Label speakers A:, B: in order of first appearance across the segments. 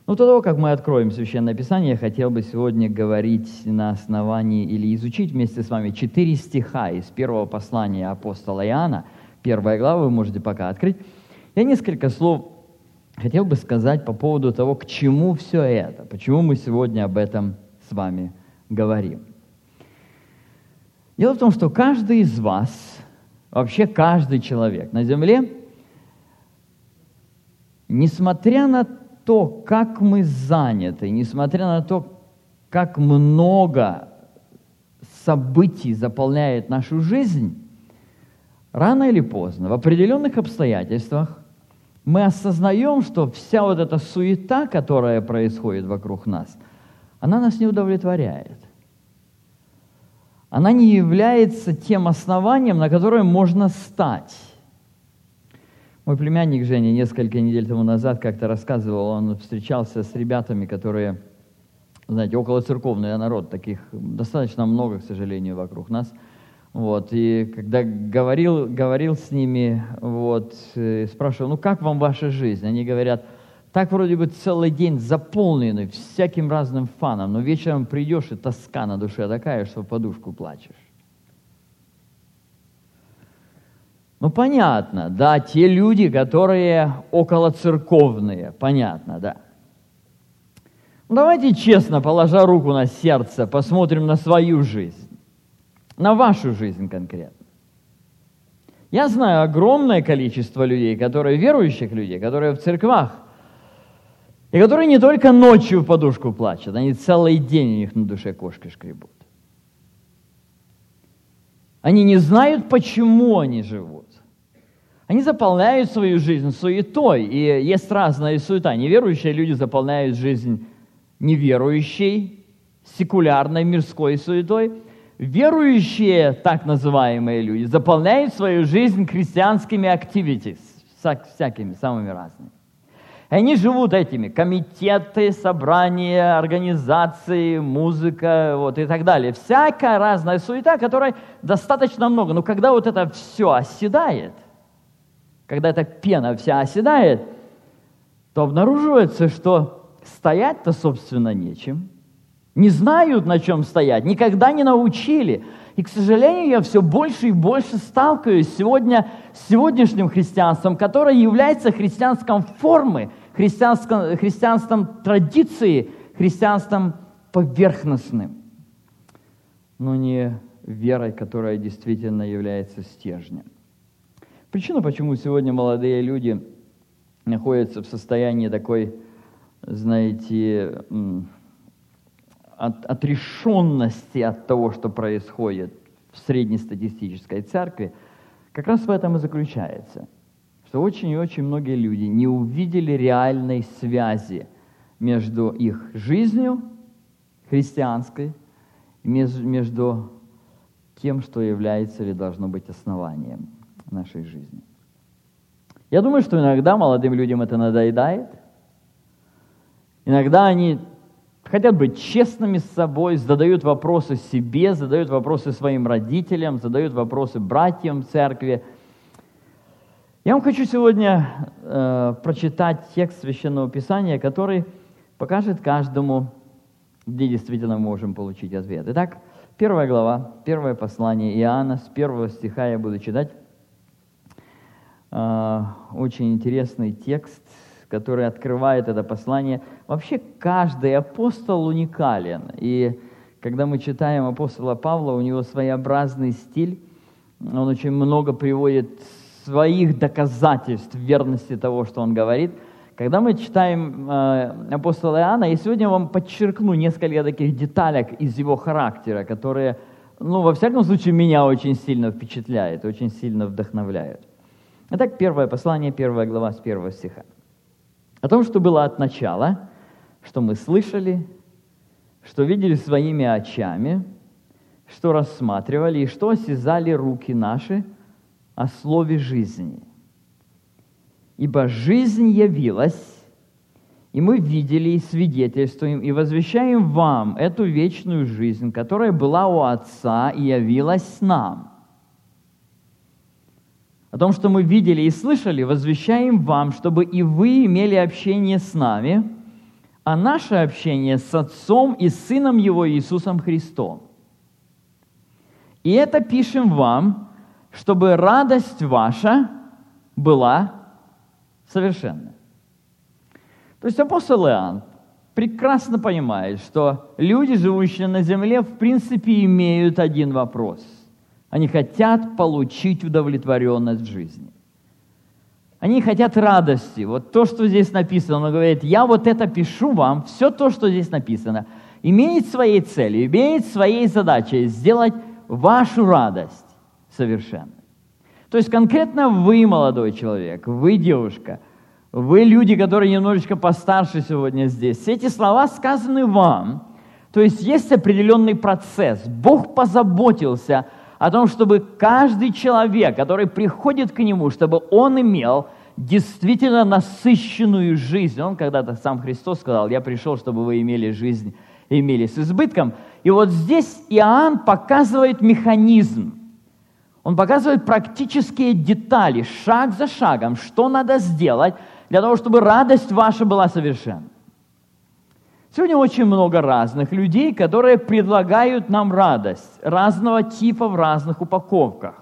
A: Но до того, как мы откроем Священное Писание, я хотел бы сегодня говорить на основании или изучить вместе с вами 4 стиха из первого послания апостола Иоанна, 1 глава, вы можете пока открыть. Я несколько слов хотел бы сказать по поводу того, к чему все это, почему мы сегодня об этом с вами говорим. Дело в том, что каждый из вас, вообще каждый человек на земле, несмотря на то, как мы заняты, несмотря на то, как много событий заполняет нашу жизнь, рано или поздно, в определенных обстоятельствах, мы осознаем, что вся вот эта суета, которая происходит вокруг нас, она нас не удовлетворяет. Она не является тем основанием, на которое можно стать. Мой племянник Женя несколько недель тому назад как-то рассказывал, он встречался с ребятами, которые, знаете, околоцерковный народ, таких достаточно много, к сожалению, вокруг нас. Вот, и когда говорил с ними, вот, спрашивал, ну как вам ваша жизнь? Они говорят, так вроде бы целый день заполненный всяким разным фаном, но вечером придешь, и тоска на душе такая, что в подушку плачешь. Ну, понятно, да, те люди, которые околоцерковные, понятно, да. Ну, давайте честно, положа руку на сердце, посмотрим на свою жизнь, на вашу жизнь конкретно. Я знаю огромное количество людей, которые верующих людей, которые в церквах, и которые не только ночью в подушку плачут, они целый день у них на душе кошки шкребут. Они не знают, почему они живут. Они заполняют свою жизнь суетой, и есть разная суета. Неверующие люди заполняют жизнь неверующей, секулярной, мирской суетой. Верующие, так называемые люди, заполняют свою жизнь христианскими activities, всякими, самыми разными. И они живут этими: комитеты, собрания, организации, музыка, вот, и так далее. Всякая разная суета, которой достаточно много. Но когда вот это все оседает, когда эта пена вся оседает, то обнаруживается, что стоять-то, собственно, нечем. Не знают, на чем стоять, никогда не научили. И, к сожалению, я все больше и больше сталкиваюсь сегодня с сегодняшним христианством, которое является христианством формы, христианством традиции, христианством поверхностным, но не верой, которая действительно является стержнем. Причина, почему сегодня молодые люди находятся в состоянии такой, знаете, отрешенности от того, что происходит в среднестатистической церкви, как раз в этом и заключается, что очень и очень многие люди не увидели реальной связи между их жизнью христианской и между тем, что является или должно быть основанием нашей жизни. Я думаю, что иногда молодым людям это надоедает. Иногда они хотят быть честными с собой, задают вопросы себе, задают вопросы своим родителям, задают вопросы братьям в церкви. Я вам хочу сегодня прочитать текст Священного Писания, который покажет каждому, где действительно мы можем получить ответ. Итак, 1 глава, 1 послание Иоанна, с 1 стиха я буду читать. Очень интересный текст, который открывает это послание. Вообще каждый апостол уникален. И когда мы читаем апостола Павла, у него своеобразный стиль. Он очень много приводит своих доказательств верности того, что он говорит. Когда мы читаем апостола Иоанна, я сегодня вам подчеркну несколько таких деталек из его характера, которые, во всяком случае, меня очень сильно впечатляют, очень сильно вдохновляют. Итак, 1 послание, 1 глава, с 1 стиха. О том, что было от начала, что мы слышали, что видели своими очами, что рассматривали и что осязали руки наши о слове жизни. Ибо жизнь явилась, и мы видели и свидетельствуем, и возвещаем вам эту вечную жизнь, которая была у Отца и явилась нам. О том, что мы видели и слышали, возвещаем вам, чтобы и вы имели общение с нами, а наше общение с Отцом и Сыном Его Иисусом Христом. И это пишем вам, чтобы радость ваша была совершенна». То есть апостол Иоанн прекрасно понимает, что люди, живущие на земле, в принципе имеют один вопрос. Они хотят получить удовлетворенность в жизни. Они хотят радости. Вот то, что здесь написано, он говорит: я вот это пишу вам, все то, что здесь написано, имеет своей целью, имеет своей задачей сделать вашу радость совершенной. То есть конкретно вы, молодой человек, вы, девушка, вы, люди, которые немножечко постарше сегодня здесь, все эти слова сказаны вам. То есть определенный процесс. Бог позаботился о том, чтобы каждый человек, который приходит к Нему, чтобы он имел действительно насыщенную жизнь. Он когда-то сам Христос сказал: «Я пришел, чтобы вы имели жизнь и имели с избытком». И вот здесь Иоанн показывает механизм. Он показывает практические детали, шаг за шагом, что надо сделать для того, чтобы радость ваша была совершенна. Сегодня очень много разных людей, которые предлагают нам радость разного типа в разных упаковках.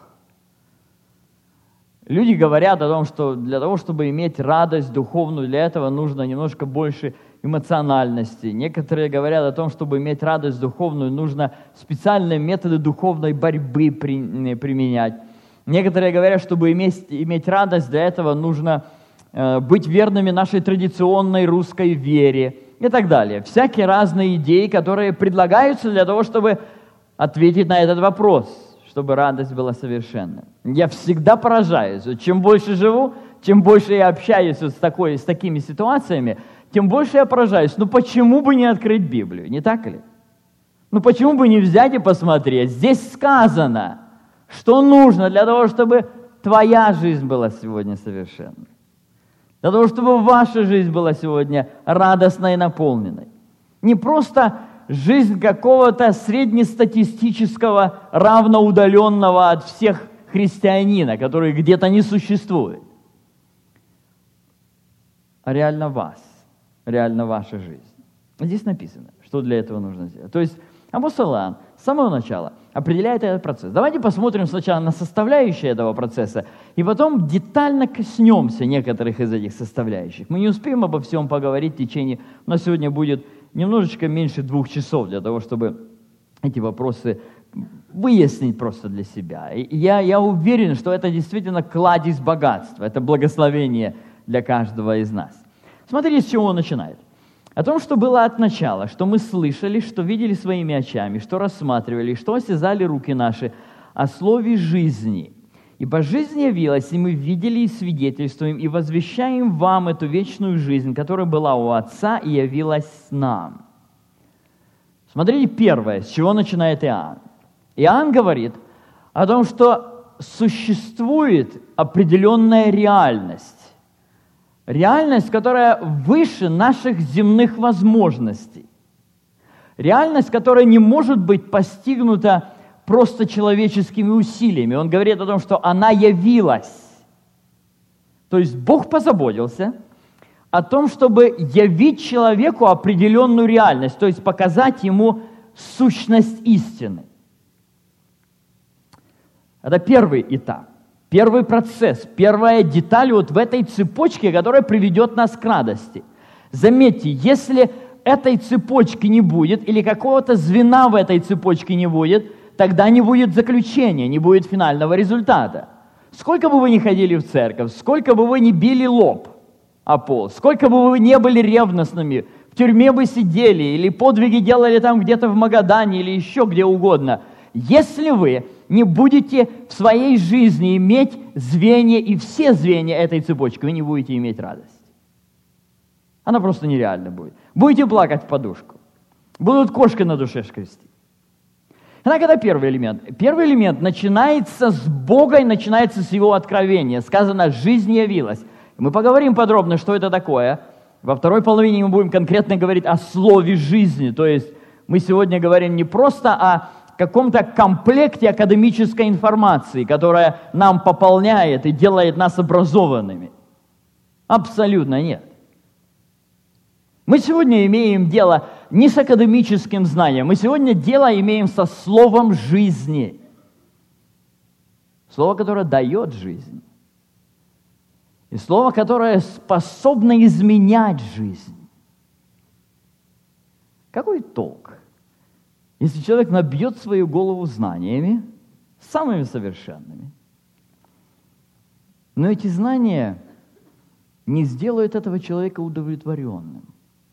A: Люди говорят о том, что для того, чтобы иметь радость духовную, для этого нужно немножко больше эмоциональности. Некоторые говорят о том, чтобы иметь радость духовную, нужно специальные методы духовной борьбы применять. Некоторые говорят, чтобы иметь радость, для этого нужно быть верными нашей традиционной русской вере и так далее. Всякие разные идеи, которые предлагаются для того, чтобы ответить на этот вопрос, чтобы радость была совершенна. Я всегда поражаюсь. Чем больше живу, чем больше я общаюсь с такими ситуациями, тем больше я поражаюсь. Ну почему бы не открыть Библию, не так ли? Ну почему бы не взять и посмотреть? Здесь сказано, что нужно для того, чтобы твоя жизнь была сегодня совершенной. Для того, чтобы ваша жизнь была сегодня радостной и наполненной. Не просто жизнь какого-то среднестатистического, равноудаленного от всех христианина, который где-то не существует, а реально вас, реально ваша жизнь. Здесь написано, что для этого нужно сделать. То есть апостол Иоанн с самого начала определяет этот процесс. Давайте посмотрим сначала на составляющие этого процесса, и потом детально коснемся некоторых из этих составляющих. Мы не успеем обо всем поговорить в течение... У нас сегодня будет немножечко меньше 2 часов для того, чтобы эти вопросы выяснить просто для себя. И я уверен, что это действительно кладезь богатства, это благословение для каждого из нас. Смотрите, с чего он начинает. О том, что было от начала, что мы слышали, что видели своими очами, что рассматривали, что осязали руки наши, о слове жизни. Ибо жизнь явилась, и мы видели и свидетельствуем, и возвещаем вам эту вечную жизнь, которая была у Отца и явилась нам. Смотрите, первое, с чего начинает Иоанн. Иоанн говорит о том, что существует определенная реальность. Реальность, которая выше наших земных возможностей. Реальность, которая не может быть постигнута просто человеческими усилиями. Он говорит о том, что она явилась. То есть Бог позаботился о том, чтобы явить человеку определенную реальность, то есть показать ему сущность истины. Это первый этап. Первый процесс, первая деталь вот в этой цепочке, которая приведет нас к радости. Заметьте, если этой цепочки не будет, или какого-то звена в этой цепочке не будет, тогда не будет заключения, не будет финального результата. Сколько бы вы ни ходили в церковь, сколько бы вы ни били лоб о пол, сколько бы вы ни были ревностными, в тюрьме бы сидели, или подвиги делали там где-то в Магадане, или еще где угодно, если вы не будете в своей жизни иметь звенья, и все звенья этой цепочки, вы не будете иметь радость. Она просто нереальна будет. Будете плакать в подушку. Будут кошки на душе шкрести. Итак, это первый элемент. Первый элемент начинается с Бога и начинается с Его откровения. Сказано, жизнь явилась. Мы поговорим подробно, что это такое. Во второй половине мы будем конкретно говорить о слове жизни. То есть мы сегодня говорим не просто о каком-то комплекте академической информации, которая нам пополняет и делает нас образованными. Абсолютно нет. Мы сегодня имеем дело не с академическим знанием, мы сегодня дело имеем со словом жизни. Слово, которое дает жизнь. И слово, которое способно изменять жизнь. Какой толк, если человек набьет свою голову знаниями, самыми совершенными, но эти знания не сделают этого человека удовлетворенным.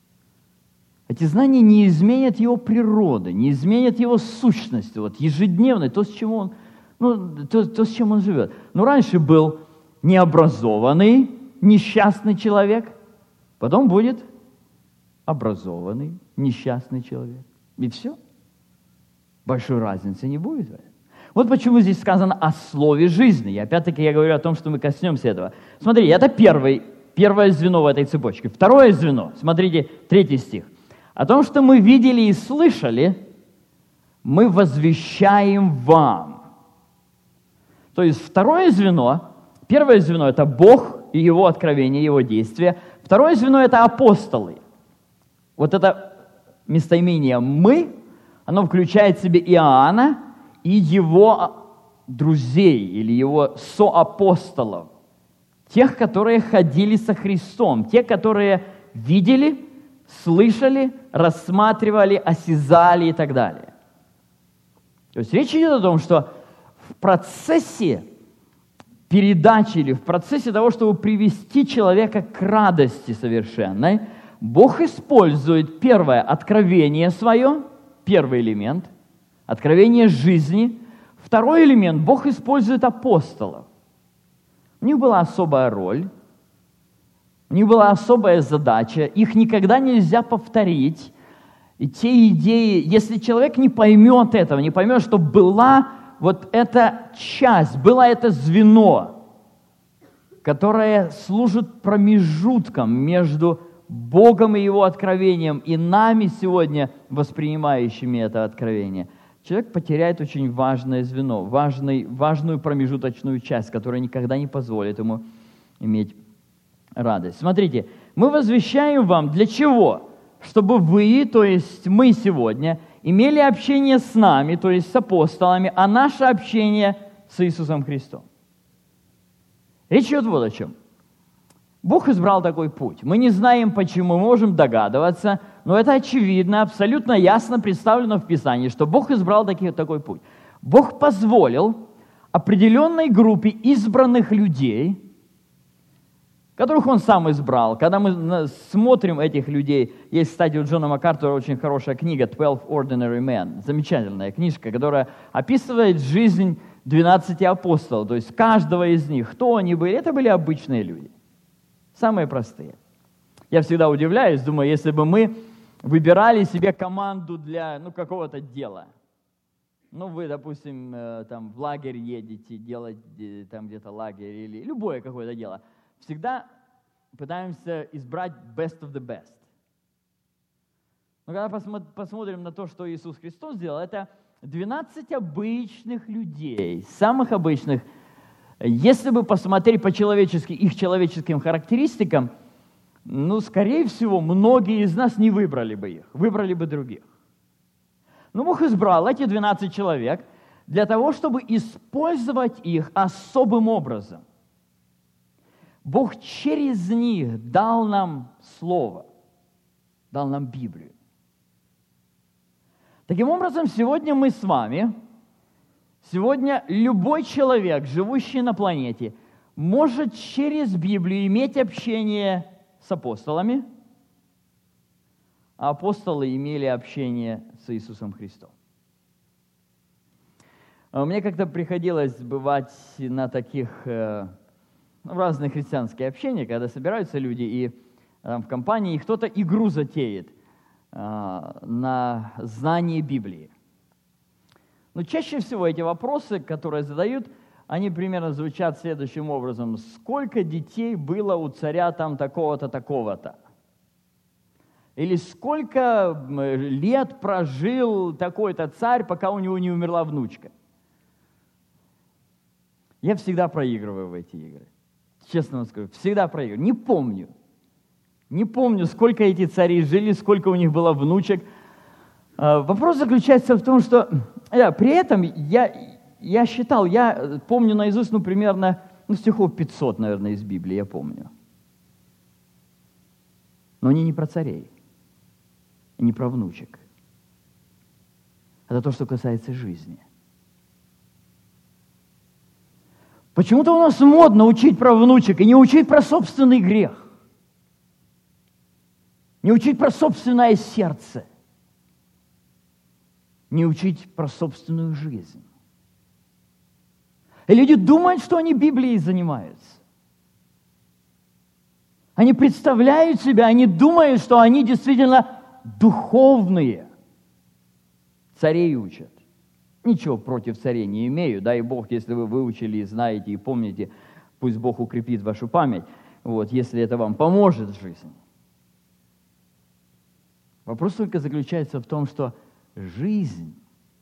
A: Эти знания не изменят его природы, не изменят его сущности, вот ежедневной, то, с чем он, то, с чем он живет. Но раньше был необразованный, несчастный человек, потом будет образованный, несчастный человек. И все. Большой разницы не будет. Вот почему здесь сказано о слове жизни. И опять-таки я говорю о том, что мы коснемся этого. Смотрите, это первое звено в этой цепочке. Второе звено, смотрите, 3 стих. О том, что мы видели и слышали, мы возвещаем вам. То есть второе звено, первое звено – это Бог и Его откровение, Его действия. Второе звено – это апостолы. Вот это местоимение «мы», оно включает в себе Иоанна и его друзей или его соапостолов, тех, которые ходили со Христом, те, которые видели, слышали, рассматривали, осязали и так далее. То есть речь идет о том, что в процессе передачи или в процессе того, чтобы привести человека к радости совершенной, Бог использует первое откровение свое, первый элемент, откровение жизни. Второй элемент, Бог использует апостолов. У них была особая роль, у них была особая задача, их никогда нельзя повторить. И те идеи, если человек не поймет этого, не поймет, что была вот эта часть, было это звено, которое служит промежутком между Богом и Его откровением и нами сегодня, воспринимающими это откровение, человек потеряет очень важное звено, важную промежуточную часть, которая никогда не позволит ему иметь радость. Смотрите, мы возвещаем вам для чего? Чтобы вы, то есть мы сегодня, имели общение с нами, то есть с апостолами, а наше общение с Иисусом Христом. Речь идет вот о чем. Бог избрал такой путь. Мы не знаем, почему, мы можем догадываться, но это очевидно, абсолютно ясно представлено в Писании, что Бог избрал такой путь. Бог позволил определенной группе избранных людей, которых Он сам избрал. Когда мы смотрим этих людей, есть, кстати, у Джона МакАртура очень хорошая книга «12 Ordinary Men», замечательная книжка, которая описывает жизнь 12 апостолов, то есть каждого из них, кто они были, это были обычные люди. Самые простые. Я всегда удивляюсь, думаю, если бы мы выбирали себе команду для какого-то дела. Вы, допустим, там в лагерь едете, делать там где-то лагерь или любое какое-то дело. Всегда пытаемся избрать best of the best. Но когда посмотрим на то, что Иисус Христос сделал, это 12 обычных людей, самых обычных. Если бы посмотреть по-человечески, их человеческим характеристикам, скорее всего, многие из нас не выбрали бы их, выбрали бы других. Но Бог избрал эти 12 человек для того, чтобы использовать их особым образом. Бог через них дал нам Слово, дал нам Библию. Таким образом, сегодня мы с вами, сегодня любой человек, живущий на планете, может через Библию иметь общение с апостолами, а апостолы имели общение с Иисусом Христом. Мне как-то приходилось бывать на таких разных христианских общениях, когда собираются люди и в компании, и кто-то игру затеет на знание Библии. Но чаще всего эти вопросы, которые задают, они примерно звучат следующим образом. Сколько детей было у царя там такого-то, такого-то? Или сколько лет прожил такой-то царь, пока у него не умерла внучка? Я всегда проигрываю в эти игры. Честно вам скажу, всегда проигрываю. Не помню. Не помню, сколько эти цари жили, сколько у них было внучек. Вопрос заключается в том, что при этом я считал, я помню наизусть, примерно стихов 500, наверное, из Библии, я помню. Но они не про царей, и не про внучек. Это то, что касается жизни. Почему-то у нас модно учить про внучек и не учить про собственный грех. Не учить про собственное сердце. Не учить про собственную жизнь. И люди думают, что они Библией занимаются. Они представляют себя, они думают, что они действительно духовные. Царей учат. Ничего против царей не имею. Дай Бог, если вы выучили, и знаете, и помните, пусть Бог укрепит вашу память, если это вам поможет в жизни. Вопрос только заключается в том, что жизнь,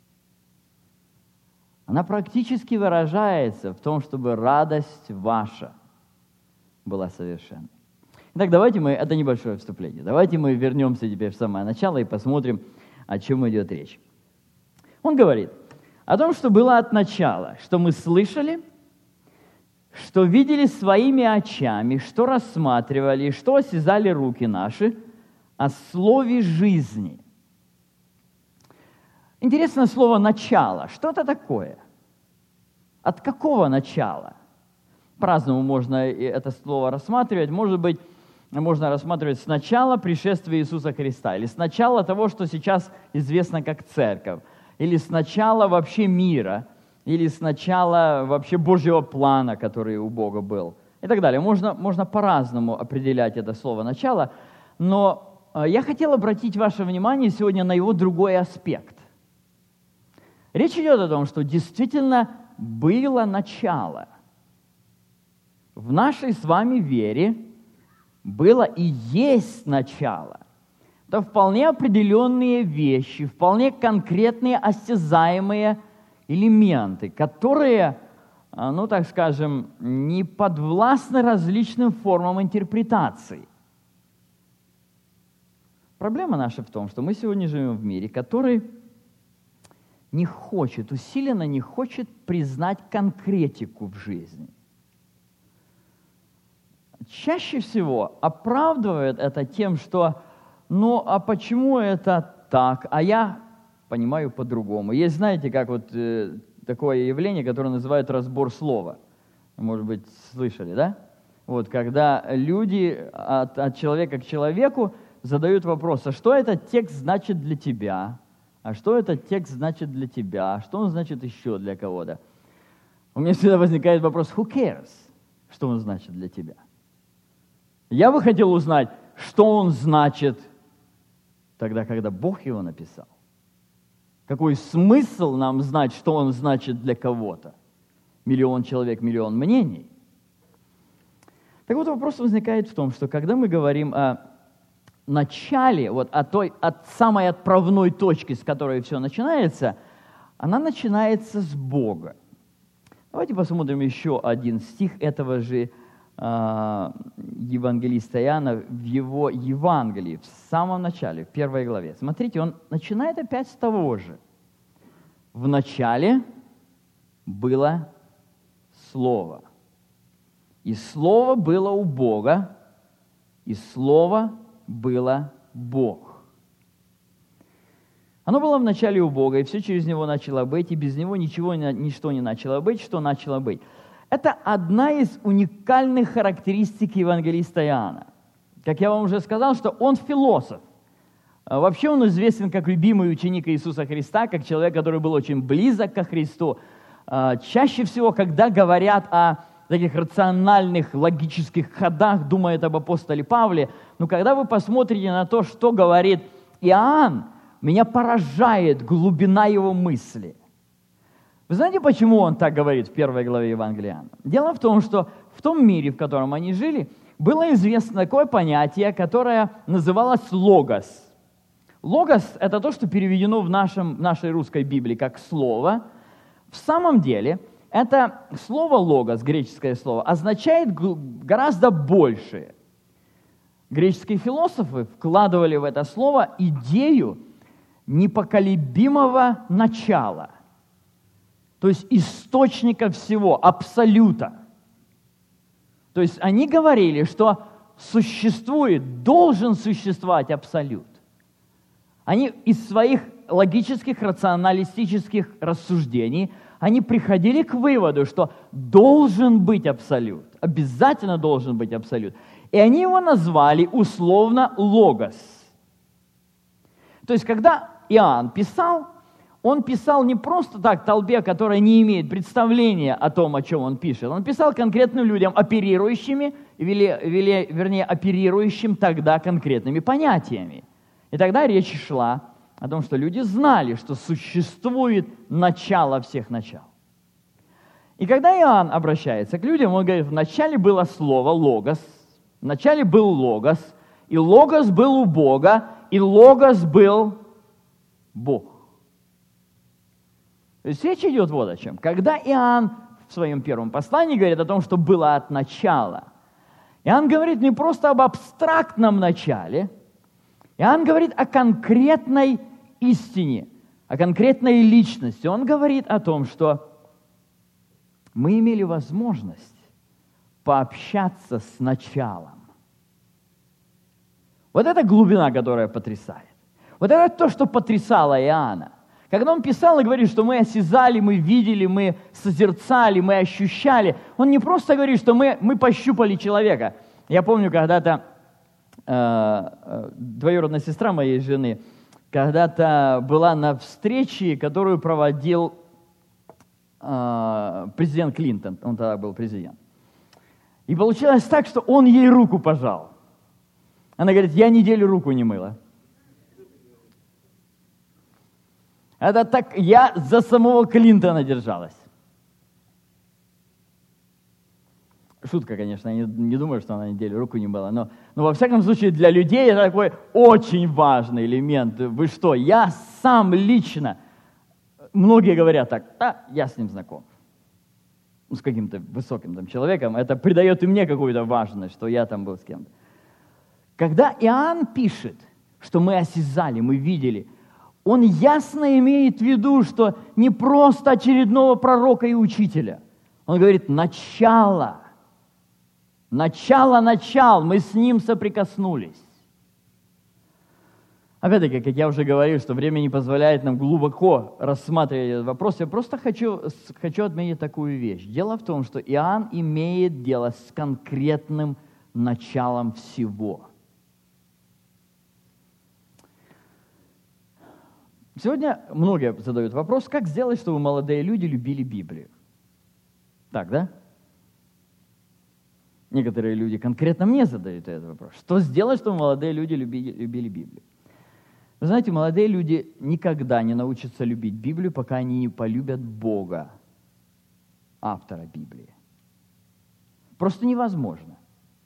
A: она практически выражается в том, чтобы радость ваша была совершенной. Итак, это небольшое вступление, давайте мы вернемся теперь в самое начало и посмотрим, о чем идет речь. Он говорит о том, что было от начала, что мы слышали, что видели своими очами, что рассматривали, что осязали руки наши, о слове жизни. Интересное слово «начало». Что это такое? От какого начала? По-разному можно это слово рассматривать. Может быть, можно рассматривать с начала пришествия Иисуса Христа, или с начала того, что сейчас известно как церковь, или с начала вообще мира, или с начала вообще Божьего плана, который у Бога был, и так далее. Можно по-разному определять это слово «начало», но я хотел обратить ваше внимание сегодня на его другой аспект. Речь идет о том, что действительно было начало. В нашей с вами вере было и есть начало. Это вполне определенные вещи, вполне конкретные осязаемые элементы, которые, так скажем, не подвластны различным формам интерпретации. Проблема наша в том, что мы сегодня живем в мире, который усиленно не хочет признать конкретику в жизни. Чаще всего оправдывает это тем, что а почему это так, а я понимаю по-другому. Есть, знаете, как такое явление, которое называют разбор слова. Может быть, слышали, да? Когда люди от человека к человеку задают вопрос, а что этот текст значит для тебя? А что этот текст значит для тебя? А что он значит еще для кого-то? У меня всегда возникает вопрос, who cares, что он значит для тебя? Я бы хотел узнать, что он значит тогда, когда Бог его написал. Какой смысл нам знать, что он значит для кого-то? Миллион человек, миллион мнений. Так вопрос возникает в том, что когда мы говорим о начале, от самой отправной точки, с которой все начинается, она начинается с Бога. Давайте посмотрим еще один стих этого же евангелиста Иоанна в его Евангелии, в самом начале, в 1 главе. Смотрите, он начинает опять с того же. В начале было Слово. И Слово было у Бога, и Слово было Бог. Оно было в начале у Бога, и все через Него начало быть, и без Него ничто не начало быть, что начало быть. Это одна из уникальных характеристик евангелиста Иоанна. Как я вам уже сказал, что он философ. Вообще он известен как любимый ученик Иисуса Христа, как человек, который был очень близок ко Христу. Чаще всего, когда говорят о таких рациональных, логических ходах, думают об апостоле Павле, но когда вы посмотрите на то, что говорит Иоанн, меня поражает глубина его мысли. Вы знаете, почему он так говорит в 1 главе Евангелия Иоанна? Дело в том, что в том мире, в котором они жили, было известно такое понятие, которое называлось логос. Логос – это то, что переведено в нашей русской Библии как слово. В самом деле, это слово логос, греческое слово, означает гораздо большее. Греческие философы вкладывали в это слово идею непоколебимого начала, то есть источника всего, абсолюта. То есть они говорили, что должен существовать абсолют. Они из своих логических, рационалистических рассуждений, они приходили к выводу, что должен быть абсолют, обязательно должен быть абсолют. И они его назвали условно логос. То есть, когда Иоанн писал, он писал не просто так толпе, которая не имеет представления о том, о чем он пишет. Он писал конкретным людям, оперирующим тогда конкретными понятиями. И тогда речь шла о том, что люди знали, что существует начало всех начал. И когда Иоанн обращается к людям, он говорит, вначале было слово «логос», вначале был логос, и логос был у Бога, и логос был Бог. То есть речь идет вот о чем. Когда Иоанн в своем первом послании говорит о том, что было от начала, Иоанн говорит не просто об абстрактном начале, Иоанн говорит о конкретной истине, о конкретной личности. Он говорит о том, что мы имели возможность пообщаться с началом. Вот это глубина, которая потрясает. Вот это то, что потрясало Иоанна. Когда он писал и говорит, что мы осязали, мы видели, мы созерцали, мы ощущали, он не просто говорит, что мы пощупали человека. Я помню, когда-то двоюродная сестра моей жены когда-то была на встрече, которую проводил президент Клинтон, он тогда был президент. И получилось так, что он ей руку пожал. Она говорит, я неделю руку не мыла. Это так, я за самого Клинтона держалась. Шутка, конечно, я не думаю, что она неделю руку не мыла, но во всяком случае для людей это такой очень важный элемент. Вы что, я сам лично, многие говорят так, да, я с ним знаком. С каким-то высоким там человеком, это придает и мне какую-то важность, что я там был с кем-то. Когда Иоанн пишет, что мы осязали, мы видели, он ясно имеет в виду, что не просто очередного пророка и учителя. Он говорит, начало, мы с ним соприкоснулись. Опять-таки, как я уже говорил, что время не позволяет нам глубоко рассматривать этот вопрос, я просто хочу отметить такую вещь. Дело в том, что Иоанн имеет дело с конкретным началом всего. Сегодня многие задают вопрос, как сделать, чтобы молодые люди любили Библию? Так, да? Некоторые люди конкретно мне задают этот вопрос. Что сделать, чтобы молодые люди любили Библию? Вы знаете, молодые люди никогда не научатся любить Библию, пока они не полюбят Бога, автора Библии. Просто невозможно.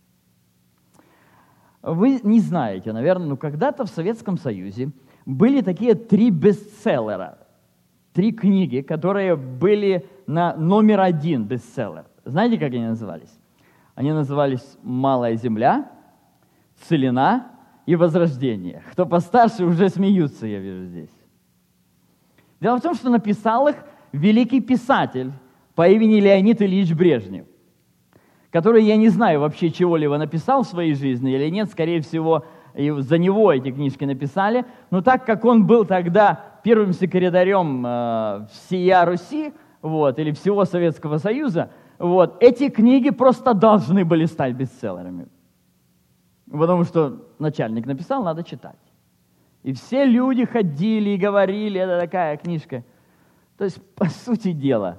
A: Вы не знаете, наверное, но когда-то в Советском Союзе были такие 3 бестселлера, 3 книги, которые были на номер 1 бестселлер. Знаете, как они назывались? Они назывались «Малая земля», «Целина» и «Возрождение». Кто постарше, уже смеются, я вижу здесь. Дело в том, что написал их великий писатель по имени Леонид Ильич Брежнев, который, я не знаю вообще, чего-либо написал в своей жизни или нет, скорее всего, и за него эти книжки написали, но так как он был тогда первым секретарем всея Руси, или всего Советского Союза, эти книги просто должны были стать бестселлерами. Потому что начальник написал, надо читать. И все люди ходили и говорили, это такая книжка. То есть, по сути дела,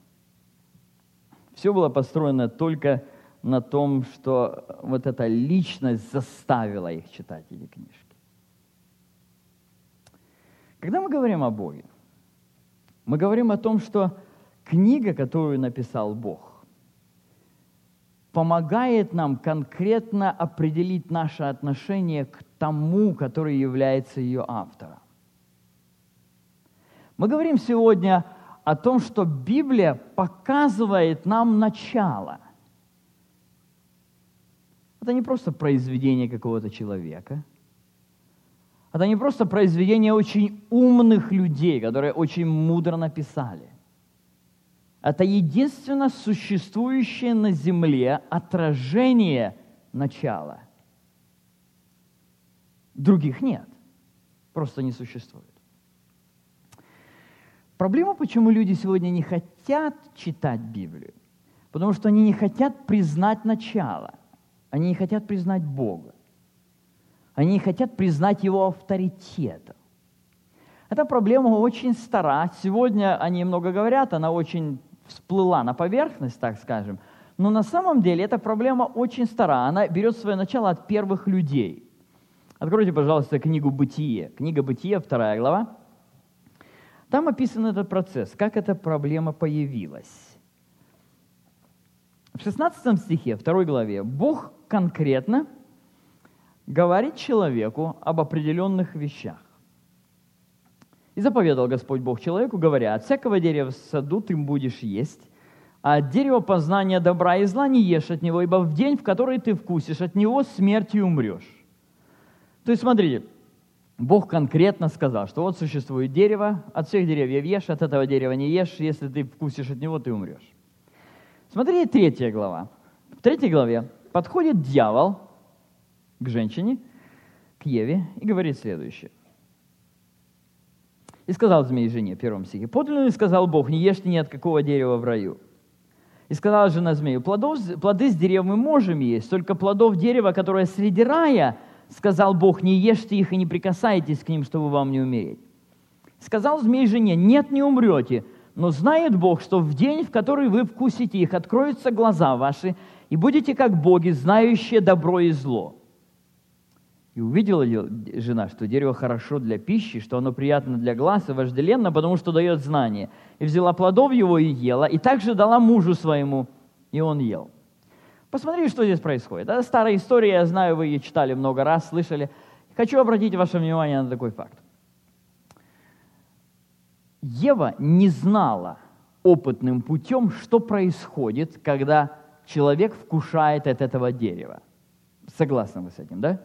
A: все было построено только на том, что вот эта личность заставила их читать эти книжки. Когда мы говорим о Боге, мы говорим о том, что книга, которую написал Бог, помогает нам конкретно определить наше отношение к тому, который является ее автором. Мы говорим сегодня о том, что Библия показывает нам начало. Это не просто произведение какого-то человека. Это не просто произведение очень умных людей, которые очень мудро написали. Это единственно существующее на земле отражение начала. Других нет. Просто не существует. Проблема, почему люди сегодня не хотят читать Библию, потому что они не хотят признать начало. Они не хотят признать Бога. Они не хотят признать Его авторитетом. Эта проблема очень стара. Сегодня о ней много говорят, она очень всплыла на поверхность, так скажем. Но на самом деле эта проблема очень стара. Она берет свое начало от первых людей. Откройте, пожалуйста, книгу «Бытие». Книга «Бытие», 2 глава. Там описан этот процесс, как эта проблема появилась. В 16 стихе, 2 главе, Бог конкретно говорит человеку об определенных вещах. «И заповедал Господь Бог человеку, говоря, от всякого дерева в саду ты будешь есть, а от дерева познания добра и зла не ешь от него, ибо в день, в который ты вкусишь от него, смертью умрешь». То есть, смотрите, Бог конкретно сказал, что вот существует дерево, от всех деревьев ешь, от этого дерева не ешь, если ты вкусишь от него, ты умрешь. Смотрите, 3 глава. В 3 главе подходит дьявол к женщине, к Еве, и говорит следующее. «И сказал змей жене», 1 стихе, «подлинно сказал Бог, не ешьте ни от какого дерева в раю. И сказала жена змею, плоды с дерев мы можем есть, только плодов дерева, которое среди рая, сказал Бог, не ешьте их и не прикасайтесь к ним, чтобы вам не умереть. Сказал змей жене, нет, не умрете, но знает Бог, что в день, в который вы вкусите их, откроются глаза ваши, и будете как боги, знающие добро и зло. И увидела жена, что дерево хорошо для пищи, что оно приятно для глаз и вожделенно, потому что дает знание. И взяла плодов его и ела, и также дала мужу своему, и он ел». Посмотрите, что здесь происходит. Это старая история, я знаю, вы ее читали много раз, слышали. Хочу обратить ваше внимание на такой факт. Ева не знала опытным путем, что происходит, когда человек вкушает от этого дерева. Согласны вы с этим, да?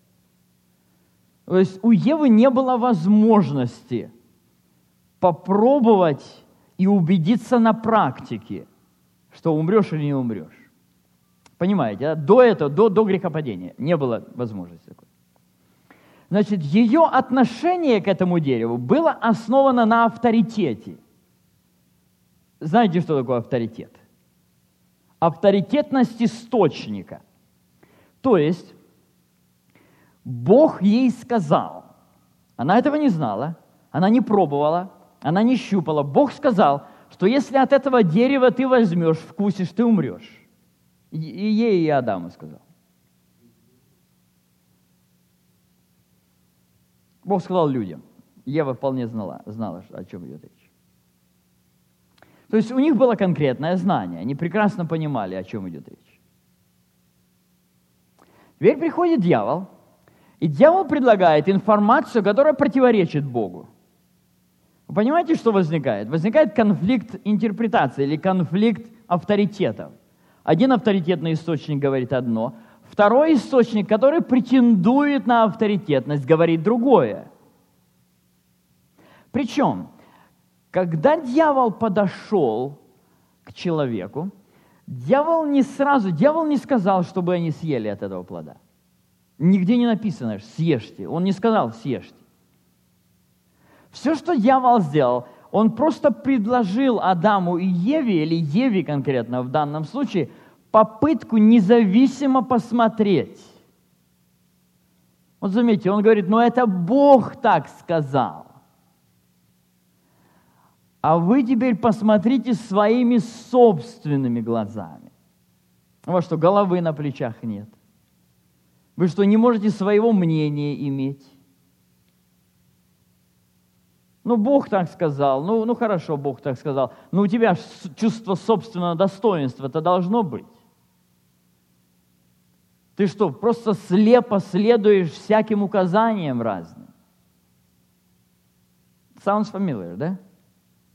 A: То есть у Евы не было возможности попробовать и убедиться на практике, что умрешь или не умрешь. Понимаете, да? До грехопадения не было возможности такой. Значит, ее отношение к этому дереву было основано на авторитете. Знаете, что такое авторитет? Авторитетность источника. То есть, Бог ей сказал, она этого не знала, она не пробовала, она не щупала. Бог сказал, что если от этого дерева ты возьмешь, вкусишь, ты умрешь. И ей, и Адаму сказал. Бог сказал людям. Ева вполне знала, о чем идет речь. То есть у них было конкретное знание. Они прекрасно понимали, о чем идет речь. Теперь приходит дьявол, и дьявол предлагает информацию, которая противоречит Богу. Вы понимаете, что возникает? Возникает конфликт интерпретации или конфликт авторитетов. Один авторитетный источник говорит одно, второй источник, который претендует на авторитетность, говорит другое. Причем, когда дьявол подошел к человеку, дьявол не сказал, чтобы они съели от этого плода. Нигде не написано, съешьте. Он не сказал, съешьте. Все, что дьявол сделал, он просто предложил Адаму и Еве, или Еве конкретно в данном случае, попытку независимо посмотреть. Вот заметьте, он говорит, но это Бог так сказал. А вы теперь посмотрите своими собственными глазами. У вас что, головы на плечах нет? Вы что, не можете своего мнения иметь? Ну, Бог так сказал, ну хорошо, Бог так сказал, но у тебя чувство собственного достоинства-то должно быть. Ты что, просто слепо следуешь всяким указаниям разным? Sounds familiar, да?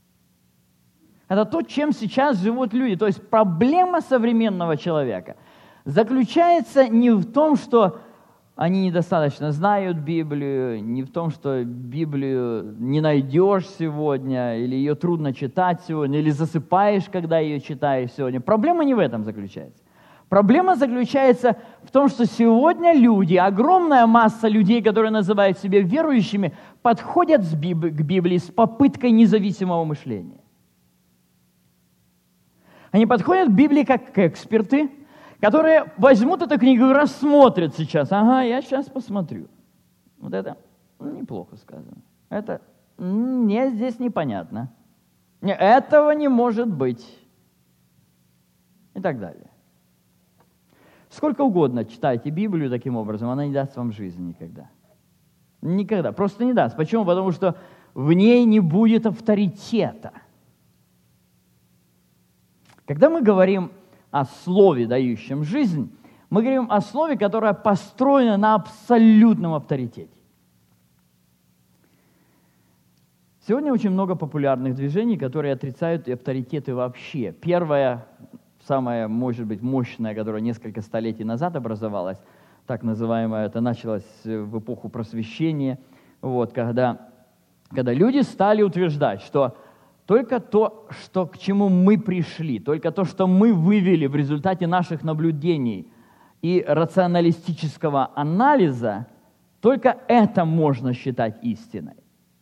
A: Это то, чем сейчас живут люди. То есть проблема современного человека заключается не в том, что они недостаточно знают Библию, не в том, что Библию не найдешь сегодня, или ее трудно читать сегодня, или засыпаешь, когда ее читаешь сегодня. Проблема не в этом заключается. Проблема заключается в том, что сегодня люди, огромная масса людей, которые называют себя верующими, подходят к Библии с попыткой независимого мышления. Они подходят к Библии как эксперты, которые возьмут эту книгу и рассмотрят сейчас. Ага, я сейчас посмотрю. Вот это неплохо сказано. Это мне здесь непонятно. Этого не может быть. И так далее. Сколько угодно читайте Библию таким образом, она не даст вам жизни никогда. Никогда. Просто не даст. Почему? Потому что в ней не будет авторитета. Когда мы говорим о слове, дающем жизнь, мы говорим о слове, которое построено на абсолютном авторитете. Сегодня очень много популярных движений, которые отрицают авторитеты вообще. Первое, самое, может быть, мощное, которое несколько столетий назад образовалось, так называемое, это началось в эпоху Просвещения, когда люди стали утверждать, что только то, к чему мы пришли, только то, что мы вывели в результате наших наблюдений и рационалистического анализа, только это можно считать истиной.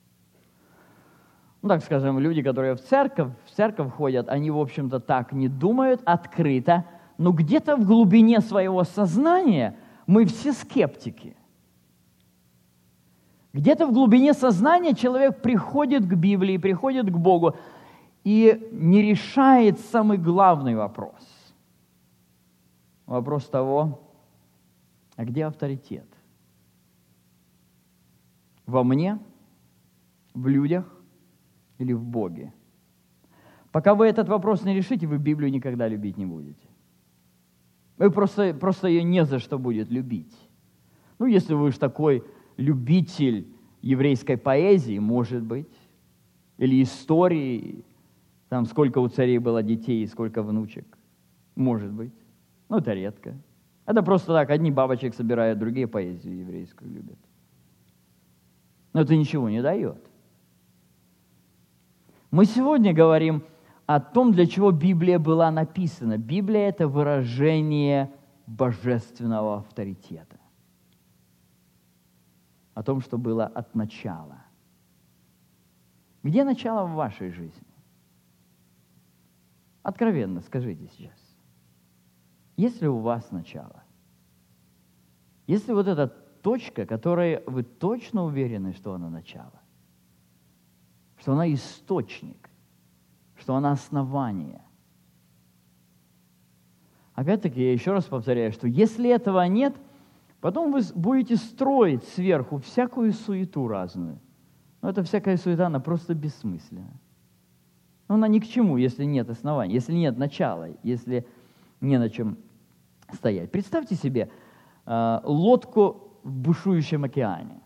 A: Так скажем, люди, которые в церковь ходят, они, в общем-то, так не думают открыто, но где-то в глубине своего сознания мы все скептики. Где-то в глубине сознания человек приходит к Библии, приходит к Богу и не решает самый главный вопрос. Вопрос того, а где авторитет? Во мне, в людях или в Боге? Пока вы этот вопрос не решите, вы Библию никогда любить не будете. Вы просто ее не за что будет любить. Если вы уж такой любитель еврейской поэзии, может быть, или истории, там сколько у царей было детей и сколько внучек, может быть. Это редко. Это просто так, одни бабочек собирают, другие поэзию еврейскую любят. Но это ничего не дает. Мы сегодня говорим о том, для чего Библия была написана. Библия – это выражение божественного авторитета. О том, что было от начала. Где начало в вашей жизни? Откровенно скажите сейчас. Есть ли у вас начало? Есть ли вот эта точка, которой вы точно уверены, что она начало? Что она источник? Что она основание? Опять-таки, я еще раз повторяю, что если этого нет, потом вы будете строить сверху всякую суету разную. Но эта всякая суета, она просто бессмысленна. Она ни к чему, если нет основания, если нет начала, если не на чем стоять. Представьте себе лодку в бушующем океане.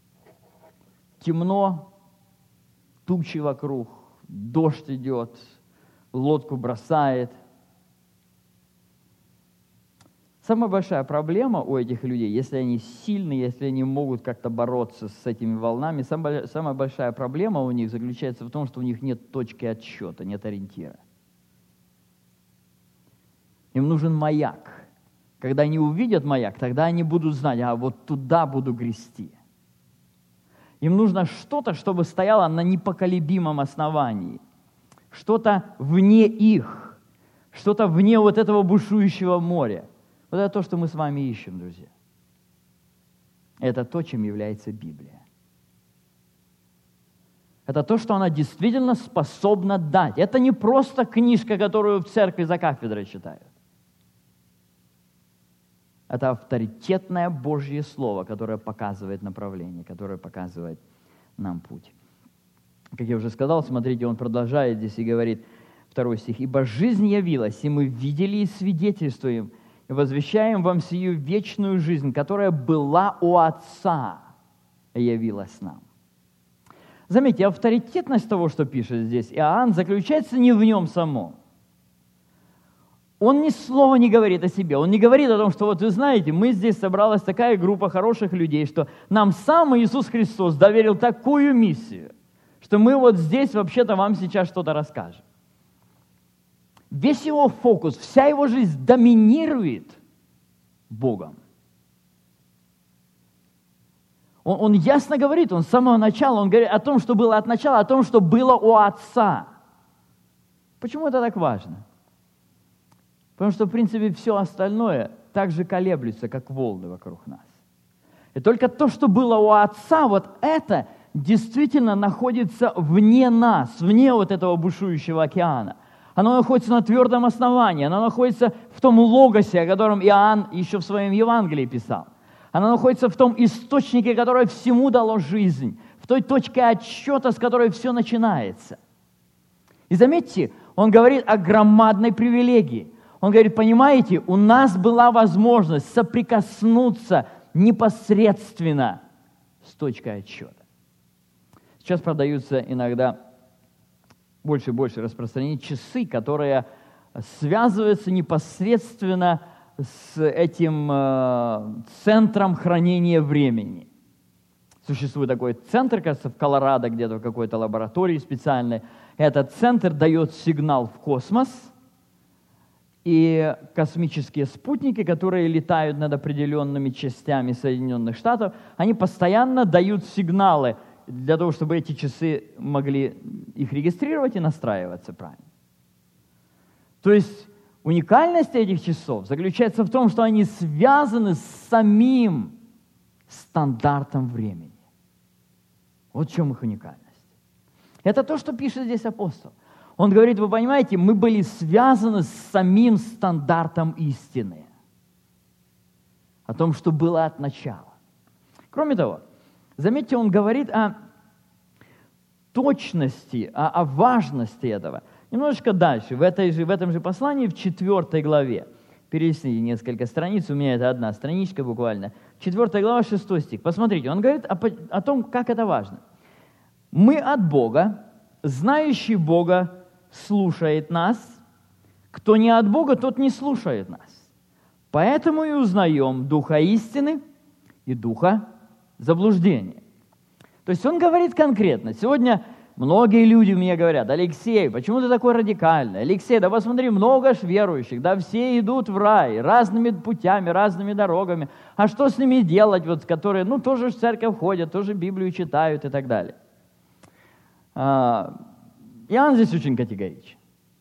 A: Темно, тучи вокруг, дождь идет, лодку бросает. Самая большая проблема у этих людей, если они сильные, если они могут как-то бороться с этими волнами, самая большая проблема у них заключается в том, что у них нет точки отсчета, нет ориентира. Им нужен маяк. Когда они увидят маяк, тогда они будут знать, вот туда буду грести. Им нужно что-то, чтобы стояло на непоколебимом основании. Что-то вне их, что-то вне вот этого бушующего моря. Вот это то, что мы с вами ищем, друзья. Это то, чем является Библия. Это то, что она действительно способна дать. Это не просто книжка, которую в церкви за кафедрой читают. Это авторитетное Божье Слово, которое показывает направление, которое показывает нам путь. Как я уже сказал, смотрите, он продолжает здесь и говорит, 2 стих. «Ибо жизнь явилась, и мы видели и свидетельствуем, и возвещаем вам сию вечную жизнь, которая была у Отца, и явилась нам». Заметьте, авторитетность того, что пишет здесь Иоанн, заключается не в нем самом. Он ни слова не говорит о себе. Он не говорит о том, что вот вы знаете, мы здесь собралась такая группа хороших людей, что нам сам Иисус Христос доверил такую миссию, что мы вот здесь вообще-то вам сейчас что-то расскажем. Весь его фокус, вся его жизнь доминирует Богом. Он ясно говорит, он с самого начала, он говорит о том, что было от начала, о том, что было у Отца. Почему это так важно? Потому что, в принципе, все остальное так же колеблется, как волны вокруг нас. И только то, что было у Отца, вот это действительно находится вне нас, вне вот этого бушующего океана. Оно находится на твердом основании, оно находится в том логосе, о котором Иоанн еще в своем Евангелии писал. Оно находится в том источнике, которое всему дало жизнь, в той точке отсчета, с которой все начинается. И заметьте, он говорит о громадной привилегии. Он говорит, понимаете, у нас была возможность соприкоснуться непосредственно с точкой отсчета. Сейчас продаются иногда больше и больше распространены часы, которые связываются непосредственно с этим центром хранения времени. Существует такой центр, кажется, в Колорадо, где-то в какой-то лаборатории специальной. Этот центр дает сигнал в космос, и космические спутники, которые летают над определенными частями Соединенных Штатов, они постоянно дают сигналы для того, чтобы эти часы могли их регистрировать и настраиваться правильно. То есть уникальность этих часов заключается в том, что они связаны с самим стандартом времени. Вот в чем их уникальность. Это то, что пишет здесь апостол. Он говорит, вы понимаете, мы были связаны с самим стандартом истины. О том, что было от начала. Кроме того, заметьте, он говорит о точности, о важности этого. Немножечко дальше, в этом же послании, в 4 главе. Перелистните несколько страниц, у меня это одна страничка буквально. 4 глава, 6 стих. Посмотрите, он говорит о том, как это важно. «Мы от Бога, знающий Бога слушает нас, кто не от Бога, тот не слушает нас. Поэтому и узнаем духа истины и духа заблуждения». То есть он говорит конкретно. Сегодня многие люди мне говорят, Алексей, почему ты такой радикальный? Алексей, да посмотри, много ж верующих, да все идут в рай разными путями, разными дорогами. А что с ними делать, вот, которые, тоже в церковь ходят, тоже Библию читают и так далее. Иоанн здесь очень категоричен.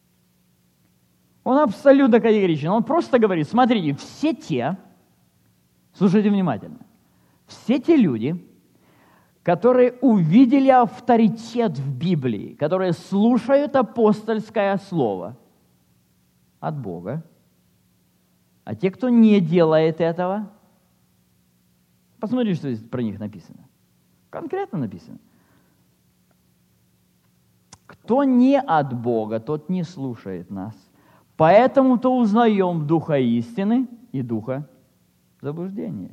A: Он абсолютно категоричен. Он просто говорит, смотрите, все те, слушайте внимательно, все те люди, которые увидели авторитет в Библии, которые слушают апостольское слово от Бога, а те, кто не делает этого, посмотрите, что здесь про них написано. Конкретно написано. Кто не от Бога, тот не слушает нас. Поэтому-то узнаем духа истины и духа заблуждения.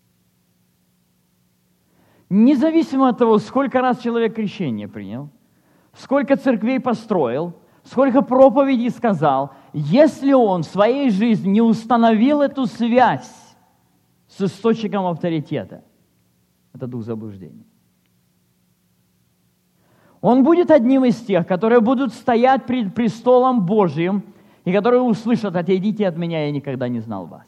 A: Независимо от того, сколько раз человек крещение принял, сколько церквей построил, сколько проповедей сказал, если он в своей жизни не установил эту связь с источником авторитета, это дух заблуждения. Он будет одним из тех, которые будут стоять пред престолом Божьим и которые услышат: «Отойдите от меня, я никогда не знал вас».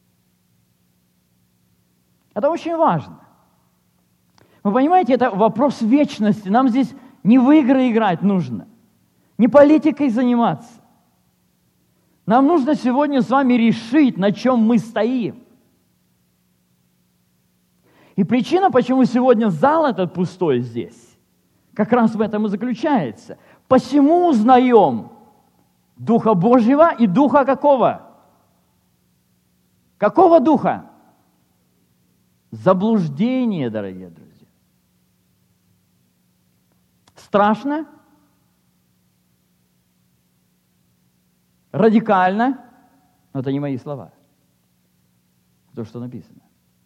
A: Это очень важно. Вы понимаете, это вопрос вечности. Нам здесь не в игры играть нужно, не политикой заниматься. Нам нужно сегодня с вами решить, на чем мы стоим. И причина, почему сегодня зал этот пустой здесь, как раз в этом и заключается. Посему узнаем Духа Божьего и Духа какого? Какого Духа? Заблуждение, дорогие друзья. Страшно? Радикально? Но это не мои слова. То, что написано.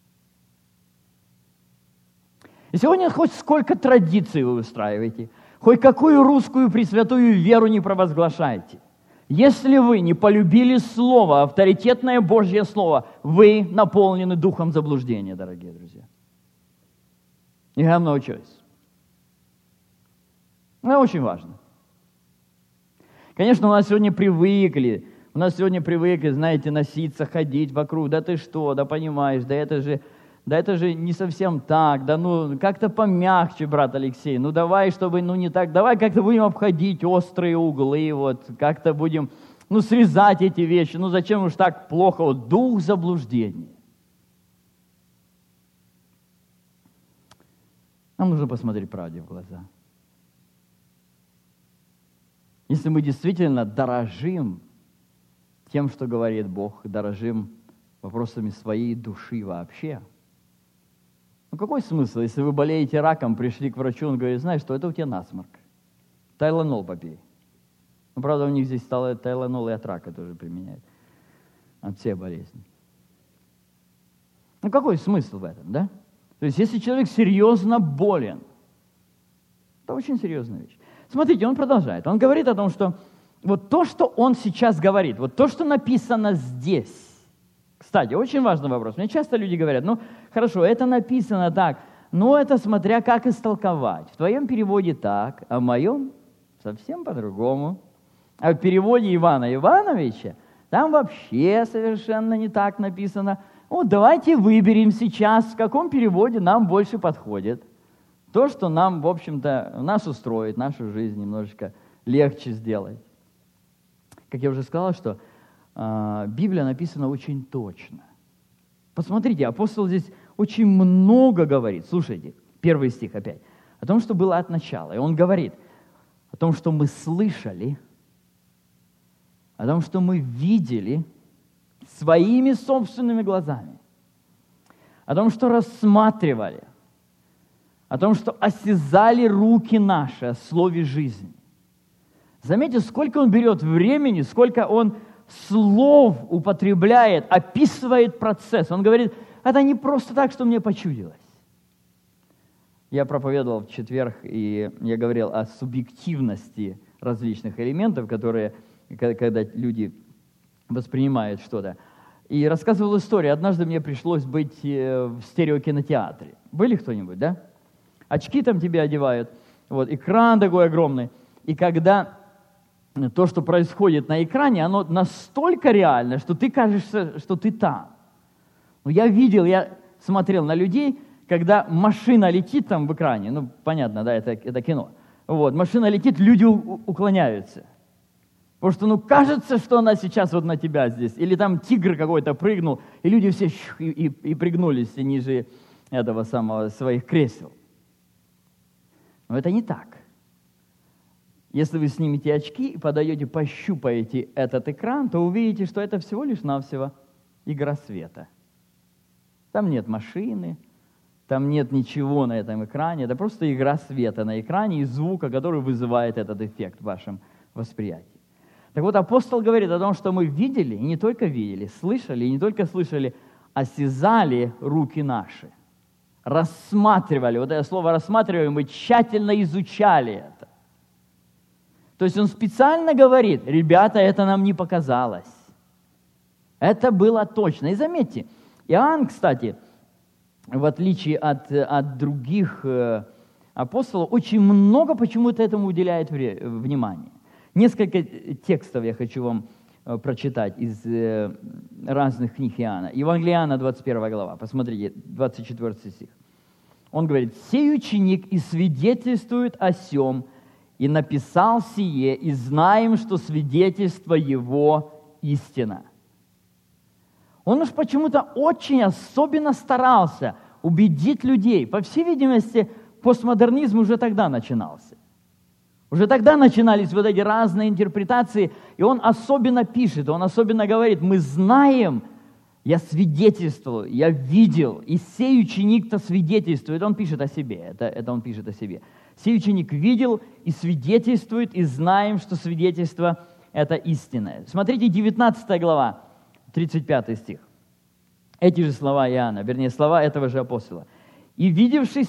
A: И сегодня хоть сколько традиций вы выстраиваете, хоть какую русскую пресвятую веру не провозглашайте. Если вы не полюбили Слово, авторитетное Божье Слово, вы наполнены духом заблуждения, дорогие друзья. You have no choice. Это очень важно. Конечно, у нас сегодня привыкли, знаете, носиться, ходить вокруг. Да ты что, да понимаешь, да это же не совсем так, да ну как-то помягче, брат Алексей, ну давай, чтобы, не так, давай как-то будем обходить острые углы, вот, как-то будем, срезать эти вещи, зачем уж так плохо, вот, дух заблуждения. Нам нужно посмотреть правде в глаза. Если мы действительно дорожим тем, что говорит Бог, дорожим вопросами своей души вообще, какой смысл, если вы болеете раком, пришли к врачу, он говорит, знаешь, что это у тебя насморк. Тайланол попей. Правда, у них здесь тайланол и от рака тоже применяют. От всех болезней. Какой смысл в этом, да? То есть, если человек серьезно болен, это очень серьезная вещь. Смотрите, он продолжает. Он говорит о том, что вот то, что он сейчас говорит, вот то, что написано здесь. Кстати, очень важный вопрос. Мне часто люди говорят, хорошо, это написано так, но это смотря как истолковать. В твоем переводе так, а в моем совсем по-другому. А в переводе Ивана Ивановича там вообще совершенно не так написано. Вот давайте выберем сейчас, в каком переводе нам больше подходит. То, что нам, в общем-то, нас устроит, нашу жизнь немножечко легче сделать. Как я уже сказал, что Библия написана очень точно. Посмотрите, апостол здесь очень много говорит. Слушайте, 1 стих опять. О том, что было от начала. И он говорит о том, что мы слышали, о том, что мы видели своими собственными глазами, о том, что рассматривали, о том, что осязали руки наши о слове жизни. Заметьте, сколько он берет времени, сколько он слов употребляет, описывает процесс. Он говорит, это не просто так, что мне почудилось. Я проповедовал в четверг, и я говорил о субъективности различных элементов, которые, когда люди воспринимают что-то. И рассказывал историю. Однажды мне пришлось быть в стереокинотеатре. Были кто-нибудь, да? Очки там тебе одевают, вот, экран такой огромный. И когда то, что происходит на экране, оно настолько реально, что ты кажешься, что ты там. Я смотрел на людей, когда машина летит там в экране, понятно, да, это кино. Вот, машина летит, люди уклоняются. Потому что, кажется, что она сейчас вот на тебя здесь. Или там тигр какой-то прыгнул, и люди все и пригнулись ниже этого самого своих кресел. Но это не так. Если вы снимете очки и подаете, пощупаете этот экран, то увидите, что это всего лишь навсего игра света. Там нет машины, там нет ничего на этом экране. Это просто игра света на экране и звука, который вызывает этот эффект в вашем восприятии. Так вот, апостол говорит о том, что мы видели, и не только видели, слышали, и не только слышали, осязали руки наши, рассматривали. Вот это слово «рассматривали», мы тщательно изучали это. То есть он специально говорит, ребята, это нам не показалось. Это было точно. И заметьте, Иоанн, кстати, в отличие от других апостолов, очень много почему-то этому уделяет внимание. Несколько текстов я хочу вам прочитать из разных книг Иоанна. Евангелие Иоанна, 21 глава, посмотрите, 24 стих. Он говорит, «Сей ученик и свидетельствует о сем, и написал сие, и знаем, что свидетельство его истина». Он уж почему-то очень особенно старался убедить людей. По всей видимости, постмодернизм уже тогда начинался. Уже тогда начинались вот эти разные интерпретации, и он особенно пишет, он особенно говорит, мы знаем, я свидетельствовал, я видел, и сей ученик-то свидетельствует. Он пишет о себе, это он пишет о себе. Сей ученик видел и свидетельствует, и знаем, что свидетельство это истинное. Смотрите, 19 глава, 35 стих. Эти же слова Иоанна, вернее, слова этого же апостола. «И видевший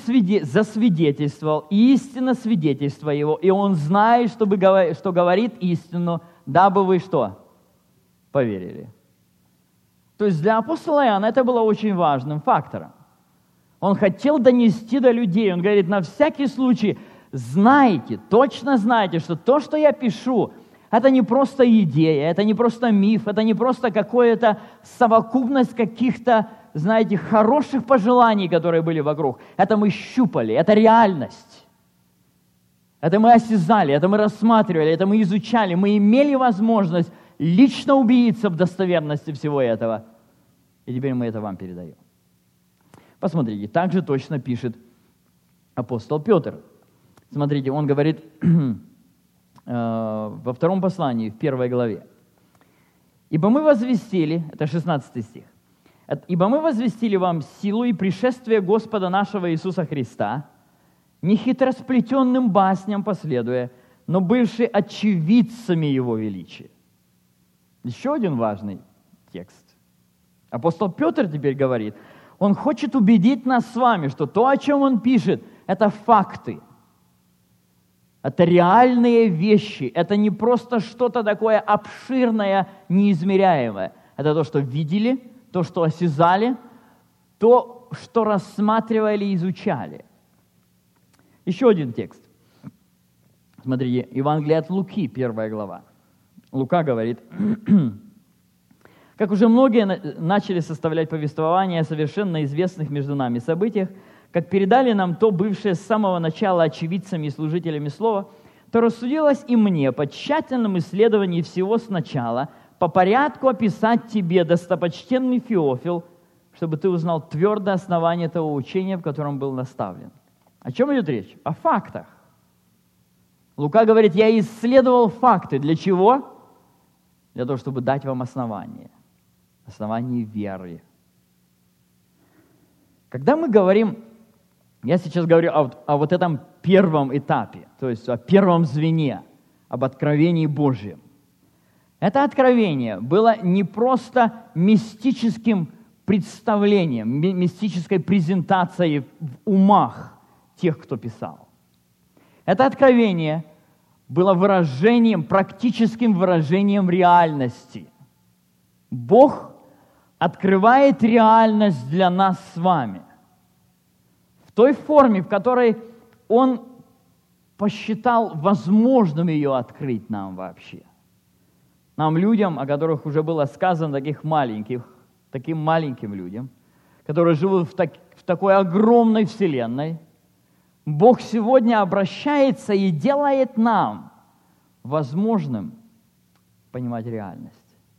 A: засвидетельствовал, истинно свидетельство его, и он знает, что говорит истину, дабы вы что? Поверили. То есть для апостола Иоанна это было очень важным фактором. Он хотел донести до людей, он говорит, на всякий случай знайте, точно знайте, что то, что я пишу, это не просто идея, это не просто миф, это не просто какая-то совокупность каких-то, знаете, хороших пожеланий, которые были вокруг. Это мы щупали, это реальность. Это мы осязали, это мы рассматривали, это мы изучали, мы имели возможность лично убедиться в достоверности всего этого. И теперь мы это вам передаем. Посмотрите, так же точно пишет апостол Петр. Смотрите, он говорит во втором послании, в 1 главе. «Ибо мы возвестили», это 16 стих, «Ибо мы возвестили вам силу и пришествие Господа нашего Иисуса Христа, не хитросплетенным басням последуя, но бывшие очевидцами Его величия». Еще один важный текст. Апостол Петр теперь говорит, он хочет убедить нас с вами, что то, о чем он пишет, это факты. Это реальные вещи. Это не просто что-то такое обширное, неизмеряемое. Это то, что видели, то, что осязали, то, что рассматривали, изучали. Еще один текст. Смотрите, Евангелие от Луки, 1 глава. Лука говорит, как уже многие начали составлять повествование о совершенно известных между нами событиях, как передали нам то, бывшее с самого начала очевидцами и служителями слова, то рассудилось и мне по тщательном исследовании всего сначала, по порядку описать тебе, достопочтенный Феофил, чтобы ты узнал твердое основание того учения, в котором был наставлен. О чем идет речь? О фактах. Лука говорит, я исследовал факты. Для чего? Для того, чтобы дать вам основание. Основание веры. Когда мы говорим, я сейчас говорю о вот этом первом этапе, то есть о первом звене, об откровении Божьем. Это откровение было не просто мистическим представлением, мистической презентацией в умах тех, кто писал. Это откровение было выражением, практическим выражением реальности. Бог открывает реальность для нас с вами в той форме, в которой Он посчитал возможным ее открыть нам вообще. Нам, людям, о которых уже было сказано, таким маленьким людям, которые живут в такой огромной вселенной, Бог сегодня обращается и делает нам возможным понимать реальность,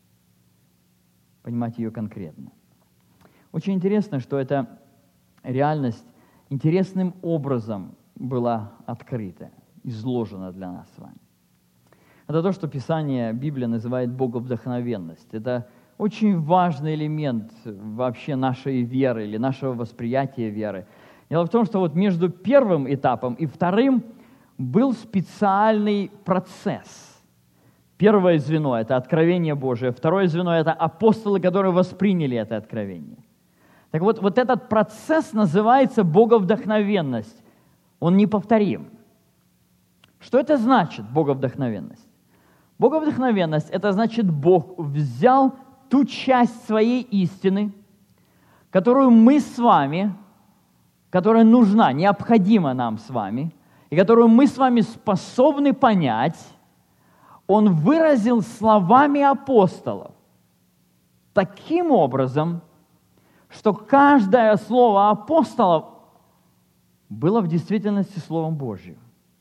A: понимать ее конкретно. Очень интересно, что эта реальность интересным образом была открыта, изложена для нас с вами. Это то, что Писание, Библия называет боговдохновенность. Это очень важный элемент вообще нашей веры или нашего восприятия веры. Дело в том, что вот между первым этапом и вторым был специальный процесс. Первое звено – это откровение Божие. Второе звено – это апостолы, которые восприняли это откровение. Так вот, вот этот процесс называется боговдохновенность. Он неповторим. Что это значит, боговдохновенность? Боговдохновенность – это значит, Бог взял ту часть своей истины, которую мы с вами, которая нужна, необходима нам с вами, и которую мы с вами способны понять, Он выразил словами апостолов таким образом, что каждое слово апостолов было в действительности Словом Божьим.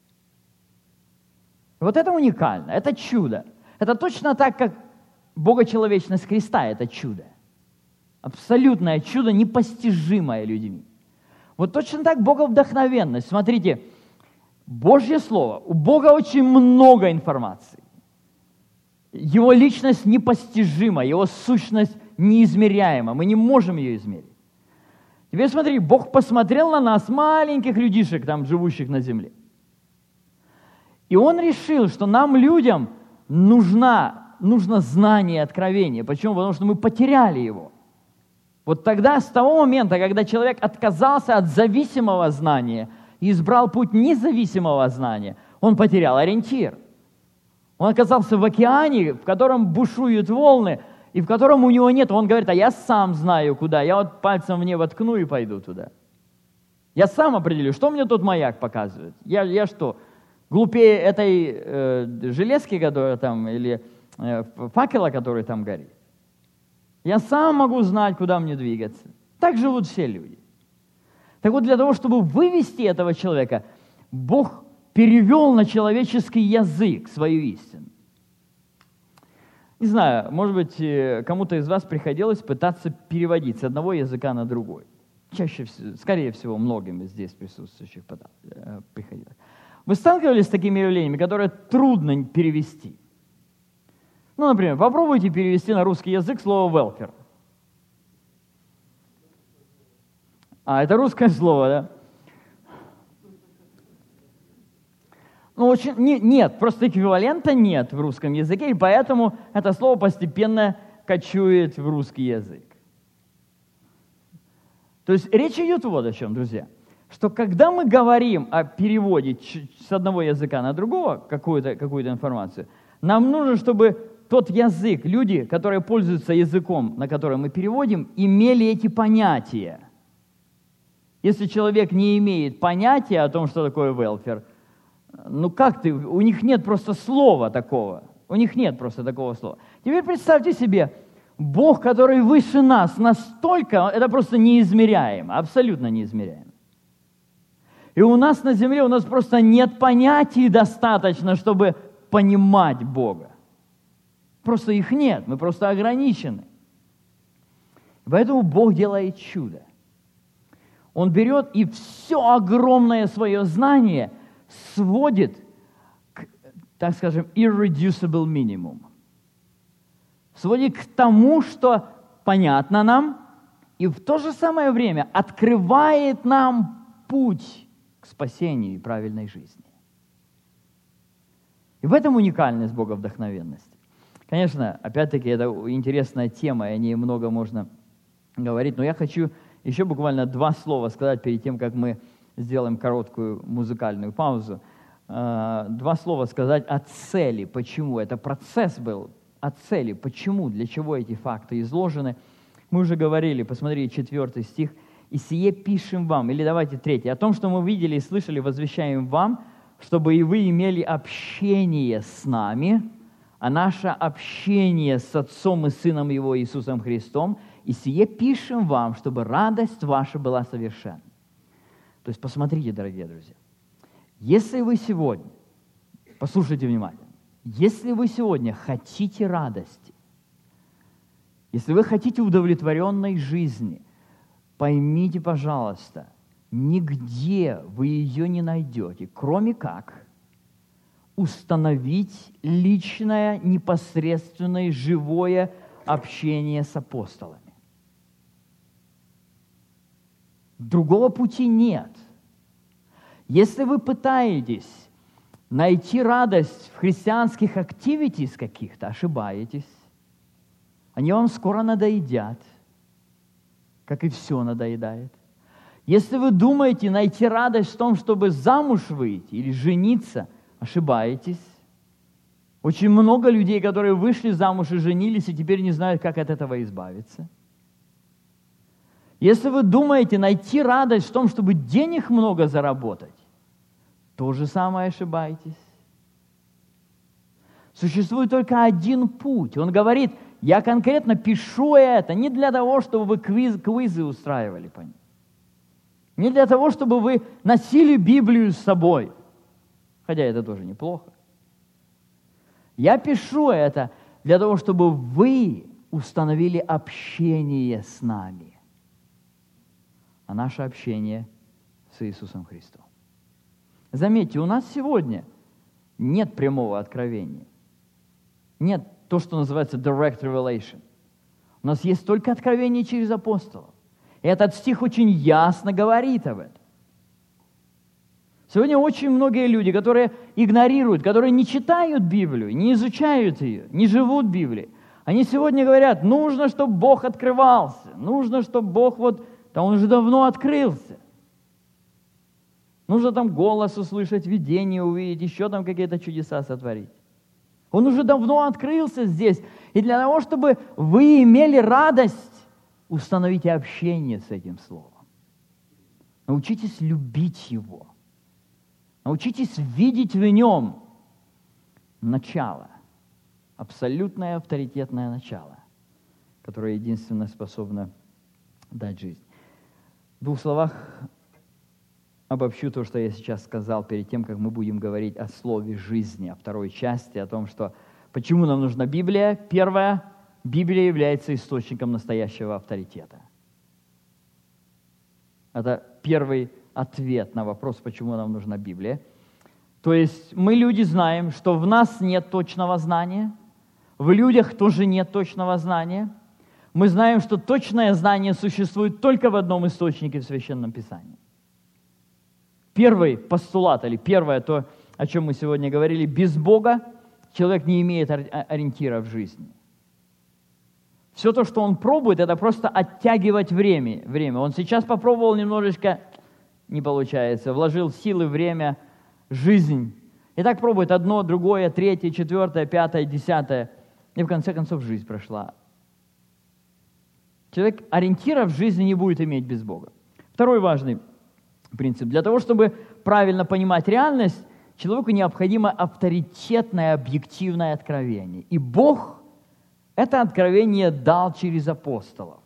A: Вот это уникально, это чудо. Это точно так, как богочеловечность Христа – это чудо. Абсолютное чудо, непостижимое людьми. Вот точно так боговдохновенность. Смотрите, Божье Слово, у Бога очень много информации. Его личность непостижима, Его сущность неизмеряема. Мы не можем ее измерить. Теперь смотри, Бог посмотрел на нас, маленьких людишек, там, живущих на земле. И Он решил, что нам, людям, нужно знание и откровение. Почему? Потому что мы потеряли его. Вот тогда, с того момента, когда человек отказался от зависимого знания и избрал путь независимого знания, он потерял ориентир. Он оказался в океане, в котором бушуют волны, и в котором у него нет. Он говорит, а я сам знаю, куда. Я вот пальцем в небо ткну и пойду туда. Я сам определю, что мне тут маяк показывает. Я что, глупее этой железки, которая там, или факела, который там горит? Я сам могу знать, куда мне двигаться. Так живут все люди. Так вот, для того, чтобы вывести этого человека, Бог перевел на человеческий язык свою истину. Не знаю, может быть, кому-то из вас приходилось пытаться переводить с одного языка на другой. Чаще всего, скорее всего, многим из здесь присутствующих приходилось. Вы сталкивались с такими явлениями, которые трудно перевести? Ну, например, попробуйте перевести на русский язык слово «велфер». Это русское слово, да? Ну, нет, просто эквивалента нет в русском языке, и поэтому это слово постепенно кочует в русский язык. То есть речь идет вот о чем, друзья, что когда мы говорим о переводе с одного языка на другого какую-то информацию, нам нужно, чтобы тот язык, люди, которые пользуются языком, на который мы переводим, имели эти понятия. Если человек не имеет понятия о том, что такое welfare, у них нет просто слова такого. У них нет просто такого слова. Теперь представьте себе, Бог, который выше нас настолько, это просто неизмеряемо, абсолютно неизмеряемо. И у нас на земле, у нас просто нет понятий достаточно, чтобы понимать Бога. Просто их нет, мы просто ограничены. Поэтому Бог делает чудо. Он берет и все огромное свое знание сводит к, так скажем, irreducible minimum. Сводит к тому, что понятно нам, и в то же самое время открывает нам путь к спасению и правильной жизни. И в этом уникальность боговдохновенности. Конечно, опять-таки, это интересная тема, и о ней много можно говорить, но я хочу еще буквально 2 слова сказать перед тем, как мы сделаем короткую музыкальную паузу. 2 слова сказать о цели, почему. Это процесс был о цели, почему, для чего эти факты изложены. Мы уже говорили, посмотрите, 4 стих. «И сие пишем вам», или давайте 3, «о том, что мы видели и слышали, возвещаем вам, чтобы и вы имели общение с нами, а наше общение с Отцом и Сыном Его Иисусом Христом, и сие пишем вам, чтобы радость ваша была совершенна». То есть посмотрите, дорогие друзья, если вы сегодня, послушайте внимательно, если вы сегодня хотите радости, если вы хотите удовлетворенной жизни, поймите, пожалуйста, нигде вы ее не найдете, кроме как установить личное, непосредственное, живое общение с апостолами. Другого пути нет. Если вы пытаетесь найти радость в христианских активитис каких-то, ошибаетесь. Они вам скоро надоедят, как и все надоедает. Если вы думаете найти радость в том, чтобы замуж выйти или жениться, ошибаетесь. Очень много людей, которые вышли замуж и женились, и теперь не знают, как от этого избавиться. Если вы думаете найти радость в том, чтобы денег много заработать, то же самое ошибаетесь. Существует только один путь. Он говорит, я конкретно пишу это не для того, чтобы вы квизы устраивали по ним. Не для того, чтобы вы носили Библию с собой. Хотя это тоже неплохо. Я пишу это для того, чтобы вы установили общение с нами. А наше общение с Иисусом Христом. Заметьте, у нас сегодня нет прямого откровения. Нет то, что называется direct revelation. У нас есть только откровение через апостолов. И этот стих очень ясно говорит об этом. Сегодня очень многие люди, которые игнорируют, которые не читают Библию, не изучают ее, не живут Библией, они сегодня говорят, нужно, чтобы Бог открывался, нужно, чтобы Бог он уже давно открылся. Нужно там голос услышать, видение увидеть, еще там какие-то чудеса сотворить. Он уже давно открылся здесь. И для того, чтобы вы имели радость, установите общение с этим Словом. Научитесь любить Его. Научитесь видеть в Нем начало, абсолютное авторитетное начало, которое единственно способно дать жизнь. В двух словах обобщу то, что я сейчас сказал, перед тем, как мы будем говорить о слове жизни, о второй части, о том, что почему нам нужна Библия. Первое, Библия является источником настоящего авторитета. Это первый ответ на вопрос, почему нам нужна Библия. То есть мы, люди, знаем, что в нас нет точного знания, в людях тоже нет точного знания. Мы знаем, что точное знание существует только в одном источнике в Священном Писании. Первый постулат, или первое то, о чем мы сегодня говорили, без Бога человек не имеет ориентира в жизни. Все то, что он пробует, это просто оттягивать время. Он сейчас попробовал немножечко, не получается, вложил силы, время, жизнь. И так пробует одно, другое, третье, четвертое, пятое, десятое. И в конце концов жизнь прошла. Человек ориентира в жизни не будет иметь без Бога. Второй важный принцип. Для того, чтобы правильно понимать реальность, человеку необходимо авторитетное, объективное откровение. И Бог это откровение дал через апостолов.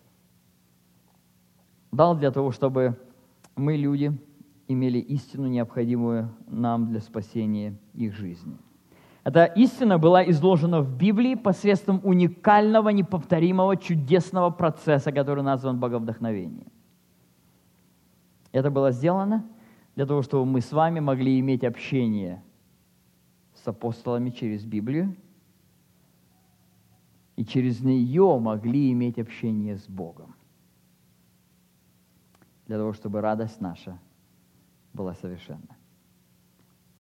A: Дал для того, чтобы мы, люди, имели истину, необходимую нам для спасения их жизни. Эта истина была изложена в Библии посредством уникального, неповторимого, чудесного процесса, который назван Боговдохновением. Это было сделано для того, чтобы мы с вами могли иметь общение с апостолами через Библию, и через нее могли иметь общение с Богом. Для того, чтобы радость наша была совершенна.